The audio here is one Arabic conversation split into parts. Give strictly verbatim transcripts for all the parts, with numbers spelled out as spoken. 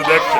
برودكشن.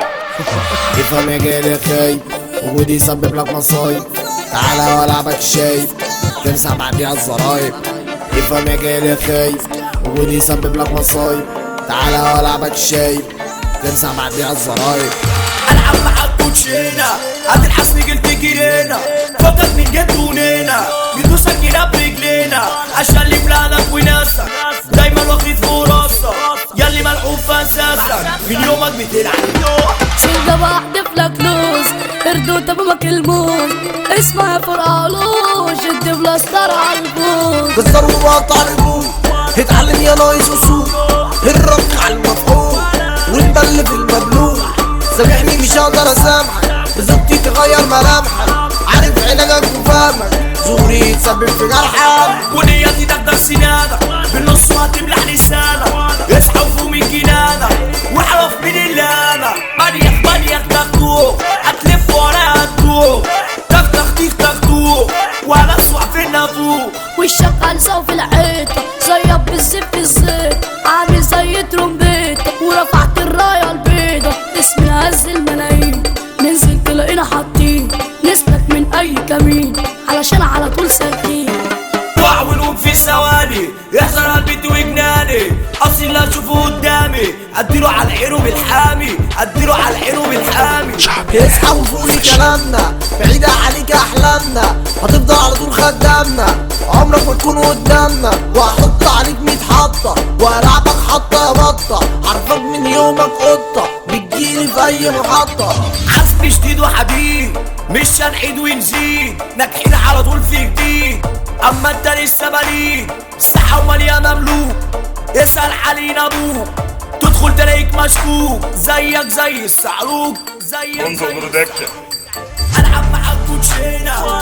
افهم يا جالي خايب وجودي يسبب لك مصايب، تعالى والعبك شايب تمسح بعديها الزرايب. افهم يا جالي خايب وجودي يسبب لك مصايب، تعالى والعبك شايب تمسح بعديها الزرايب. العب معاك كوتشينة هتلحسني قلت جرينا، فوقك من جد ونينا بيدوسك هنا برجلينا، عشان لي بلادك وناسك دايما واخد فرصك، ياللي ملعوب اساسك من يومك بتلعب. شيلة بحدف لك لوز اردوت بمك الموز، اسمها فرقالوش ادي بلاستر عالبوز. كسر وبقطع البوز اتعلم يا نايس اصول، الرق على المفعول ونبل في المبلول. سامحني مش هقدر اسامحك، بزبطي تغير ملامحك، عارف علاجك وفهمك زوري يتسبب في جرحك. ونيتي تقدر سنانك بالنص وهتملح لسانك، اصحى وفوق من جنانك واعرف مين اللي انا. منيخ منيخ تاخدوه هتلف ورايا هتدوه، تختخ تيخ تاخدوه وانا اسوع في النافوخ. والشغال سوا في الحيطة زيك بالزيت في الزيت، عامل زي ترومبيتة ورفعت الراية البيضة. اسمي هز الملايين ننزل تلاقينا حاطين، نسلك من اي كمين علشان على طول ساكتين. وقع ونقوم في ثواني يحزن قلبي وجناني، اصيل لا اشوفه قدامي اديله على العينه بالحامي، اديله على العينه بالحامي. اصحى وفوقي كلامنا بعيدة عليك احلامنا، هتفضل على طول خدامنا عمرك ما تكون قدامنا. وهحط عليك ميت حطة والعبك حطة يا بطة، عارفك من يومك قطة بتجيلي في اي محطة. حسبي شديد وحديد مش هنعيد ونزيد، ناجحين على طول في جديد اما انت لسه بليد. الساحة مليانة ملوك اسأل علينا ابوك، تدخل تلاقيك مشكوك زيك زي الصعلوك زيك انظر زي برودكشن. العب معاك كوتشينة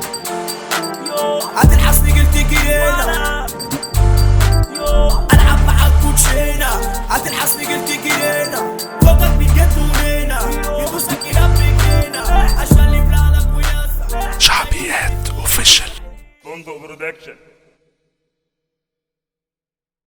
هتلحسني قلت جرينا، العب معاك كوتشينة هتلحسني قلت جرينا، فوقك من جد ونينا يدوسك هنا برجلينا، عشان لي بلادك وناسك. انظر برودكشن.